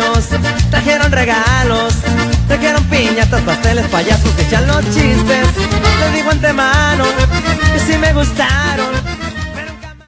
cumpleaños trajeron regalos, trajeron piñatas, pasteles, payasos que echan los chistes. Les digo antemano que si me gustaron.